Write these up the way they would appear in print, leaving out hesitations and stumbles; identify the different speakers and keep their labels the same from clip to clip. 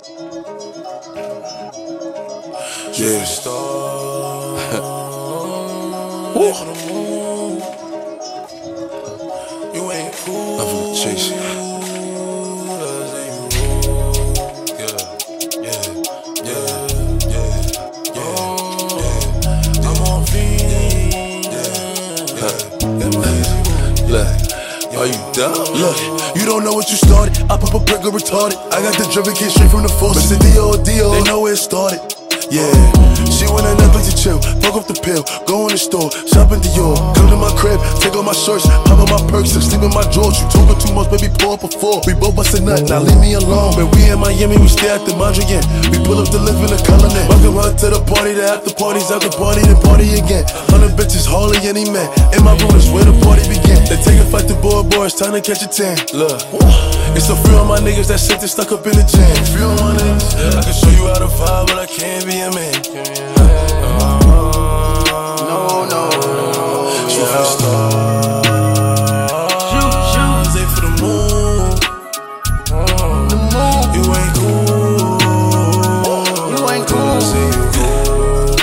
Speaker 1: Yeah. You ain't cool. I'm finna chase you. Are you dumb?
Speaker 2: Look, you don't know what you started. I pop a brick or retarded. I got the dripping kid straight from the force. It's the D.O.D.O. They know where it started. Yeah, she want a Netflix to chill. Fuck off the pill, go in the store, shop in Dior. Come to my crib, take all my shirts, pop on my perks, and sleep in my drawers. You talking too much, baby, pour up a four. We both bust a nut, now leave me alone. When we in Miami, we stay at the Mondrian. We pull up to live in the Cullinan. Welcome her to the party, the after parties, after party, then party again. 100 bitches, hardly any man. In my room is where the party began. They take a fight to boy, it's time to catch a tan. Look, it's so free on my niggas that shit they stuck up in the jam. Free on my niggas, I can show you how to vibe, but I can't be a man. No. Shoot for the stars. Shoot. Aim for the moon. You ain't cool.
Speaker 3: You ain't cool.
Speaker 2: See you cool.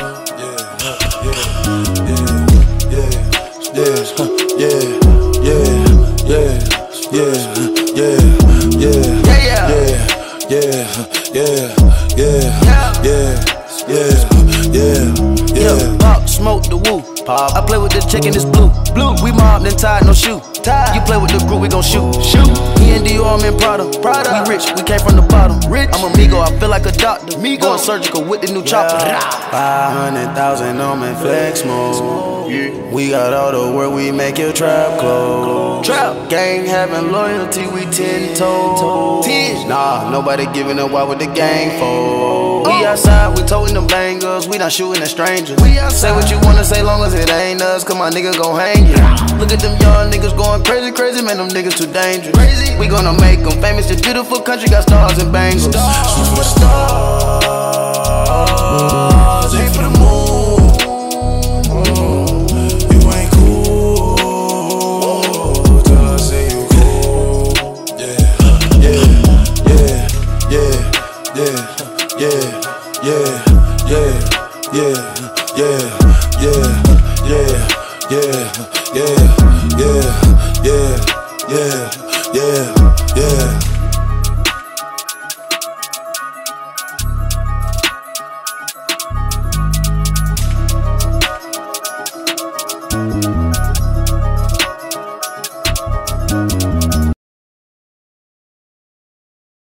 Speaker 3: Yeah. Pop, smoke the woo. Pop. I play with the chicken, it's blue. We mobbed and tied, no shoe. You play with the group, we gon' shoot. Me and Dior, I'm in Prada. We rich, we came from the bottom. I'm a Migo, I feel like a doctor. Going surgical with the new chopper. 500,000 on my flex mode. We got all the work, we make your trap close. Gang having loyalty, we 10 toes. Nah, nobody giving up, why would the gang fold? We outside, we toting them bangers, we not shooting at strangers. Say what you wanna say, long as it ain't us, cause my nigga gon' hang you. Look at them young niggas going crazy, man, them niggas too dangerous. We gonna make them famous, this beautiful country got stars and bangles.
Speaker 2: Shoot for the stars, aim for the moon. You ain't cool till I say you cool. Yeah.